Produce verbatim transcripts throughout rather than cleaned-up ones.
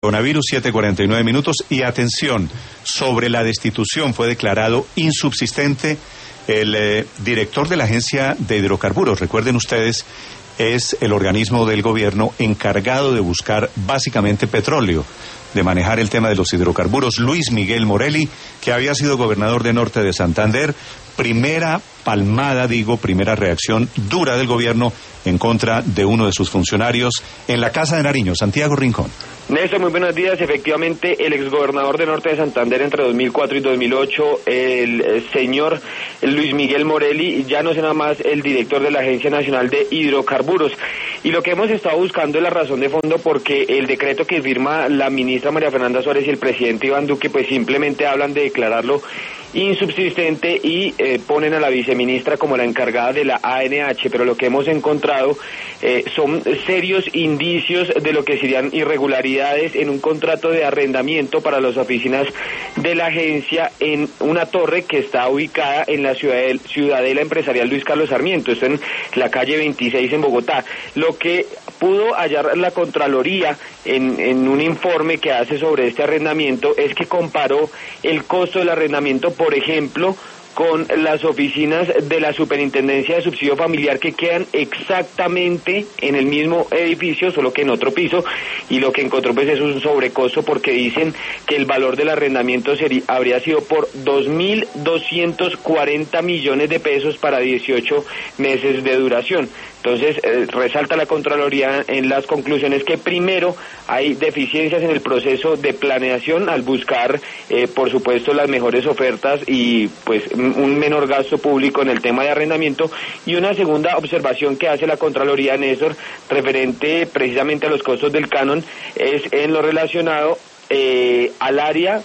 Coronavirus, siete cuarenta y nueve minutos. Y atención, sobre la destitución fue declarado insubsistente el eh, director de la Agencia de Hidrocarburos. Recuerden ustedes, es el organismo del gobierno encargado de buscar básicamente petróleo, de manejar el tema de los hidrocarburos, Luis Miguel Morelli, que había sido gobernador de Norte de Santander. Primera palmada, digo, primera reacción dura del gobierno en contra de uno de sus funcionarios en la Casa de Nariño. Santiago Rincón. Néstor, muy buenos días. Efectivamente, el exgobernador de Norte de Santander entre dos mil cuatro y dos mil ocho, el señor Luis Miguel Morelli, ya no es nada más el director de la Agencia Nacional de Hidrocarburos. Y lo que hemos estado buscando es la razón de fondo, porque el decreto que firma la ministra María Fernanda Suárez y el presidente Iván Duque, pues simplemente hablan de declararlo insubsistente y eh, ponen a la viceministra como la encargada de la A N H, pero lo que hemos encontrado eh, son serios indicios de lo que serían irregularidades en un contrato de arrendamiento para las oficinas de la agencia en una torre que está ubicada en la ciudadela, ciudadela empresarial Luis Carlos Sarmiento, esto en la calle veintiséis en Bogotá. Lo que pudo hallar la Contraloría en, en un informe que hace sobre este arrendamiento es que comparó el costo del arrendamiento, por ejemplo, con las oficinas de la Superintendencia de Subsidio Familiar, que quedan exactamente en el mismo edificio, solo que en otro piso, y lo que encontró pues es un sobrecosto, porque dicen que el valor del arrendamiento sería, habría sido por dos mil doscientos cuarenta millones de pesos para dieciocho meses de duración. Entonces, eh, resalta la Contraloría en las conclusiones que primero hay deficiencias en el proceso de planeación al buscar, eh, por supuesto, las mejores ofertas y pues un menor gasto público en el tema de arrendamiento. Y una segunda observación que hace la Contraloría, Néstor, referente precisamente a los costos del canon, es en lo relacionado eh, al área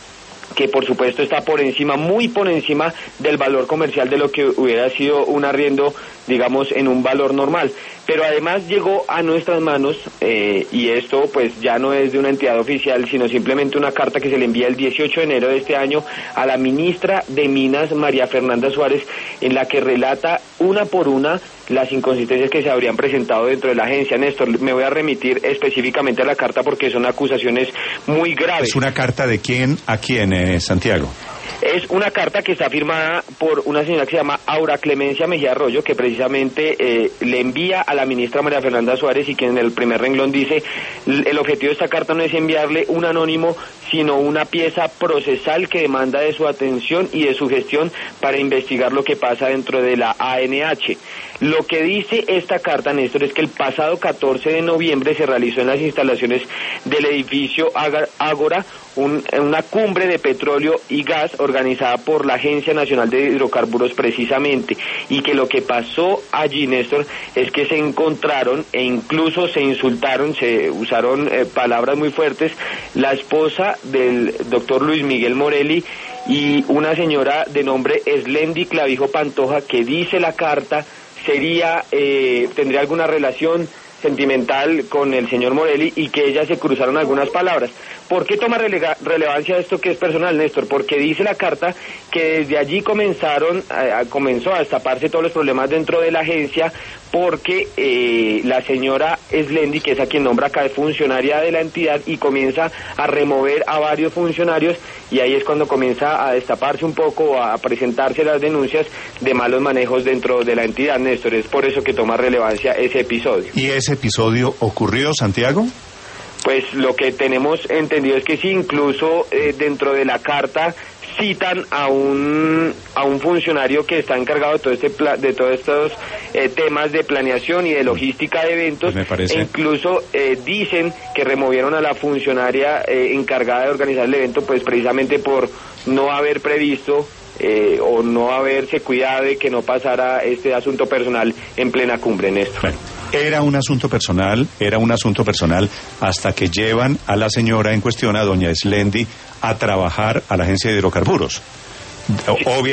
que por supuesto está por encima, muy por encima del valor comercial de lo que hubiera sido un arriendo, digamos, en un valor normal. Pero además llegó a nuestras manos, eh, y esto pues ya no es de una entidad oficial, sino simplemente una carta que se le envía el dieciocho de enero de este año a la ministra de Minas, María Fernanda Suárez, en la que relata una por una las inconsistencias que se habrían presentado dentro de la agencia. Néstor, me voy a remitir específicamente a la carta porque son acusaciones muy graves. ¿Es una carta de quién a quién, eh, Santiago? Es una carta que está firmada por una señora que se llama Aura Clemencia Mejía Arroyo, que precisamente eh, le envía a la ministra María Fernanda Suárez, y que en el primer renglón dice: el objetivo de esta carta no es enviarle un anónimo, sino una pieza procesal que demanda de su atención y de su gestión para investigar lo que pasa dentro de la A N H. Lo que dice esta carta, Néstor, es que el pasado catorce de noviembre se realizó en las instalaciones del edificio Ágora un, una cumbre de petróleo y gas organizada por la Agencia Nacional de Hidrocarburos precisamente, y que lo que pasó allí, Néstor, es que se encontraron e incluso se insultaron, se usaron eh, palabras muy fuertes, la esposa del doctor Luis Miguel Morelli y una señora de nombre Eslendi Clavijo Pantoja, que dice la carta sería, eh, tendría alguna relación sentimental con el señor Morelli, y que ellas se cruzaron algunas palabras. ¿Por qué toma relega- relevancia esto que es personal, Néstor? Porque dice la carta que desde allí comenzaron, a, a, comenzó a destaparse todos los problemas dentro de la agencia, porque eh, la señora Eslendi, que es a quien nombra acá, es funcionaria de la entidad y comienza a remover a varios funcionarios, y ahí es cuando comienza a destaparse un poco, a presentarse las denuncias de malos manejos dentro de la entidad, Néstor. Es por eso que toma relevancia ese episodio. ¿Y ese episodio ocurrió, Santiago? Pues lo que tenemos entendido es que sí, incluso eh, dentro de la carta citan a un a un funcionario que está encargado de todo este pla- de todos estos eh, temas de planeación y de logística de eventos. Pues me parece. E incluso eh, dicen que removieron a la funcionaria eh, encargada de organizar el evento, pues precisamente por no haber previsto eh, o no haberse cuidado de que no pasara este asunto personal en plena cumbre, Néstor. Bueno, era un asunto personal, era un asunto personal hasta que llevan a la señora en cuestión, a doña Eslendi, a trabajar a la Agencia de Hidrocarburos. Obvia,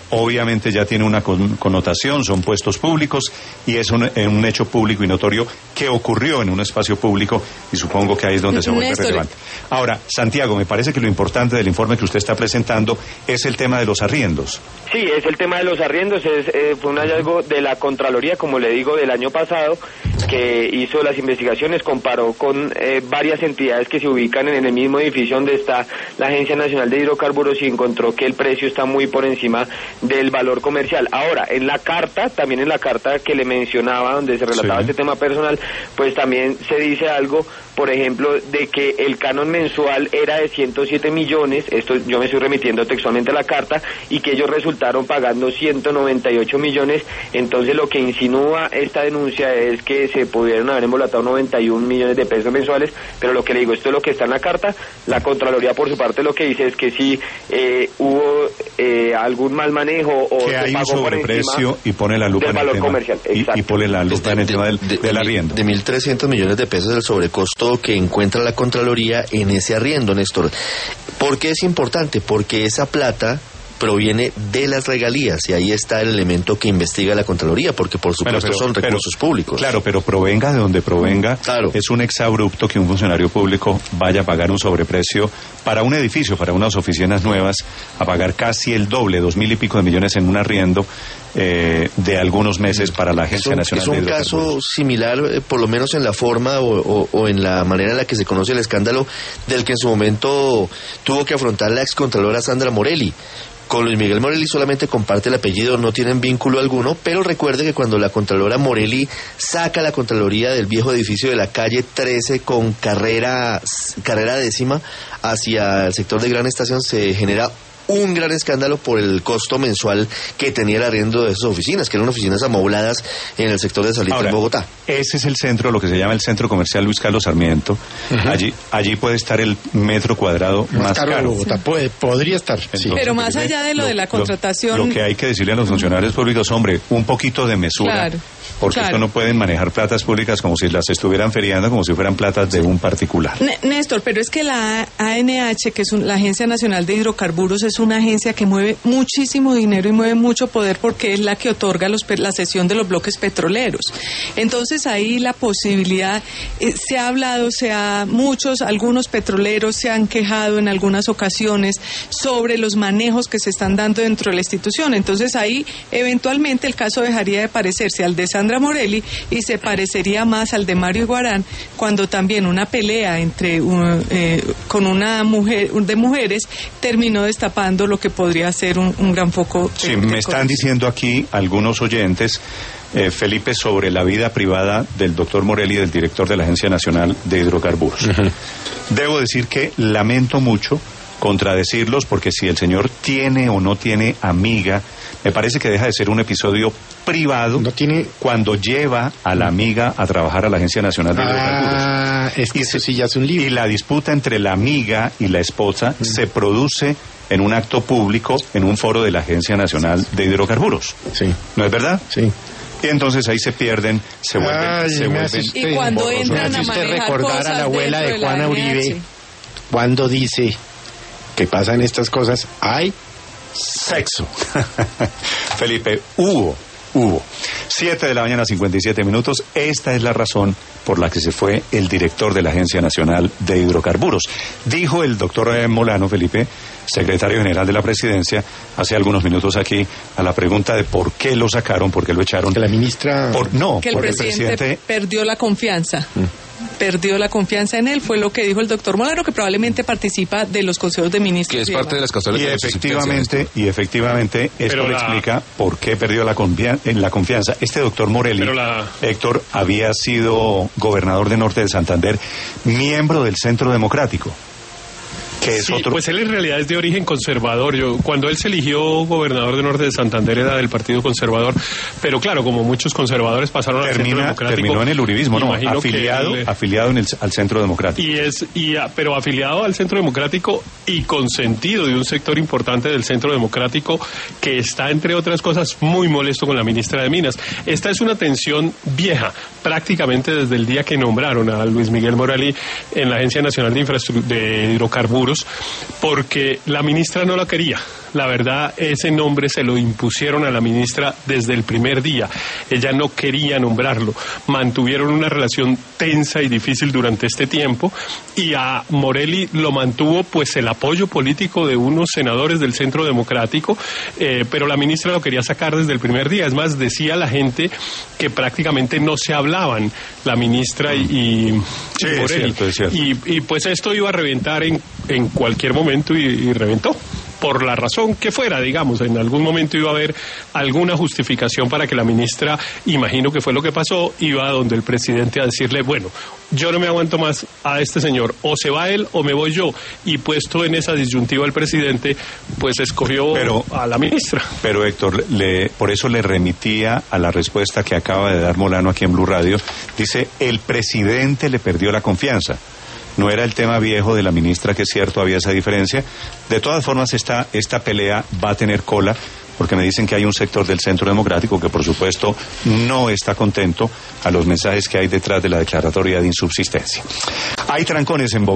obviamente ya tiene una con, connotación, son puestos públicos y es un, un hecho público y notorio que ocurrió en un espacio público y supongo que ahí es donde se vuelve Néstor. relevante. Ahora, Santiago, me parece que lo importante del informe que usted está presentando es el tema de los arriendos. Sí, es el tema de los arriendos, es, eh, fue un hallazgo de la Contraloría, como le digo, del año pasado, que hizo las investigaciones, comparó con eh, varias entidades que se ubican en el mismo edificio donde está la Agencia Nacional de Hidrocarburos y encontró que el precio está muy por encima del valor comercial. Ahora, en la carta, también en la carta que le mencionaba, donde se relataba sí. este tema personal, pues también se dice algo, por ejemplo, de que el canon mensual era de ciento siete millones, esto yo me estoy remitiendo textualmente a la carta, y que ellos resultaron pagando ciento noventa y ocho millones, entonces lo que insinúa esta denuncia es que se pudieron haber embolatado noventa y un millones de pesos mensuales, pero lo que le digo, esto es lo que está en la carta. La Contraloría por su parte lo que dice es que si eh, hubo eh, algún mal manejo o que se hay un pagó por sobreprecio encima y pone la lupa del en el valor tema comercial, y, exacto. y pone la lupa de, en el de, tema del, de, del de, arriendo. De mil trescientos millones de pesos el sobrecosto que encuentra la Contraloría en ese arriendo, Néstor. ¿Por qué es importante? Porque esa plata proviene de las regalías y ahí está el elemento que investiga la Contraloría, porque por supuesto bueno, pero, son recursos pero, públicos. Claro, pero provenga de donde provenga, claro. Es un exabrupto que un funcionario público vaya a pagar un sobreprecio para un edificio, para unas oficinas nuevas, a pagar casi el doble, dos mil y pico de millones en un arriendo eh, de algunos meses para la Agencia es un, Nacional de Hidrocarburos. Es un caso similar, eh, por lo menos en la forma o, o, o en la manera en la que se conoce el escándalo del que en su momento tuvo que afrontar la excontralora Sandra Morelli. Con Luis Miguel Morelli solamente comparte el apellido, no tienen vínculo alguno, pero recuerde que cuando la Contralora Morelli saca la Contraloría del viejo edificio de la calle trece con carrera, carrera décima hacia el sector de Gran Estación, se genera un gran escándalo por el costo mensual que tenía el arriendo de esas oficinas, que eran oficinas amobladas en el sector de Salitre, en Bogotá. Ese es el centro, lo que se llama el Centro Comercial Luis Carlos Sarmiento. Uh-huh. Allí allí puede estar el metro cuadrado más, más caro. caro. Bogotá sí. puede, podría estar. Entonces, sí. Pero más allá de lo, lo de la contratación... Lo, lo que hay que decirle a los funcionarios públicos, hombre, un poquito de mesura. Claro. Porque claro. Esto no pueden manejar platas públicas como si las estuvieran feriando, como si fueran platas de un particular. N- Néstor, pero es que la A N H, que es un, la Agencia Nacional de Hidrocarburos, es una agencia que mueve muchísimo dinero y mueve mucho poder porque es la que otorga los, la cesión de los bloques petroleros. Entonces ahí la posibilidad, eh, se ha hablado, se ha, muchos, algunos petroleros se han quejado en algunas ocasiones sobre los manejos que se están dando dentro de la institución. Entonces ahí eventualmente el caso dejaría de parecerse al de Sandra Morelli y se parecería más al de Mario Iguarán, cuando también una pelea entre uh, eh, con una mujer de mujeres terminó destapando lo que podría ser un, un gran foco. Sí, de, me de están diciendo aquí algunos oyentes, eh, Felipe, sobre la vida privada del doctor Morelli, del director de la Agencia Nacional de Hidrocarburos. Uh-huh. Debo decir que lamento mucho contradecirlos, porque si el señor tiene o no tiene amiga, me parece que deja de ser un episodio privado no tiene... cuando lleva a la amiga a trabajar a la Agencia Nacional de Hidrocarburos. Ah, es que y eso sí ya es un lío. Y la disputa entre la amiga y la esposa mm. se produce en un acto público, en un foro de la Agencia Nacional de Hidrocarburos. Sí. ¿No es verdad? Sí. Y entonces ahí se pierden, se vuelven... Ay, se vuelven y cuando borrosos. Entran a manejar recordar cosas a la abuela de Juana de Uribe, cuando dice que pasan estas cosas, hay sexo. Felipe, hubo, hubo. Siete de la mañana, cincuenta y siete minutos. Esta es la razón por la que se fue el director de la Agencia Nacional de Hidrocarburos. Dijo el doctor Molano, Felipe, secretario general de la Presidencia, hace algunos minutos aquí, a la pregunta de por qué lo sacaron, por qué lo echaron. Que la ministra... Por, no, que el porque presidente, el presidente perdió la confianza. Mm. Perdió la confianza en él, fue lo que dijo el doctor Molano, que probablemente participa de los consejos de ministros. Que es parte de las causales y de efectivamente, y efectivamente, esto le la... explica por qué perdió la, confia- en la confianza. Este doctor Morelli, la... Héctor, había sido gobernador de Norte de Santander, miembro del Centro Democrático. Que es sí, otro... pues él en realidad es de origen conservador. Yo, cuando él se eligió gobernador de Norte de Santander era del Partido Conservador, pero claro, como muchos conservadores pasaron Termina, al Centro Democrático. Terminó en el uribismo, ¿no? Afiliado, él, afiliado en el, al Centro Democrático. Y es, y, pero afiliado al Centro Democrático y consentido de un sector importante del Centro Democrático que está, entre otras cosas, muy molesto con la ministra de Minas. Esta es una tensión vieja, prácticamente desde el día que nombraron a Luis Miguel Morelli en la Agencia Nacional de, Infrastru- de Hidrocarburos, porque la ministra no la quería. La verdad, ese nombre se lo impusieron a la ministra desde el primer día. Ella no quería nombrarlo. Mantuvieron una relación tensa y difícil durante este tiempo, y a Morelli lo mantuvo pues el apoyo político de unos senadores del Centro Democrático, eh, pero la ministra lo quería sacar desde el primer día. Es más, decía la gente que prácticamente no se hablaban la ministra y, y sí, Morelli. Es cierto, es cierto. Y, y pues esto iba a reventar en, en cualquier momento y, y reventó. Por la razón que fuera, digamos, en algún momento iba a haber alguna justificación para que la ministra, imagino que fue lo que pasó, iba donde el presidente a decirle, bueno, yo no me aguanto más a este señor, o se va él o me voy yo. Y puesto en esa disyuntiva el presidente, pues escogió pero, a la ministra. Pero Héctor, le, por eso le remitía a la respuesta que acaba de dar Molano aquí en Blue Radio. Dice, el presidente le perdió la confianza. No era el tema viejo de la ministra, que es cierto, había esa diferencia. De todas formas, esta, esta pelea va a tener cola, porque me dicen que hay un sector del Centro Democrático que, por supuesto, no está contento a los mensajes que hay detrás de la declaratoria de insubsistencia. Hay trancones en Bogotá.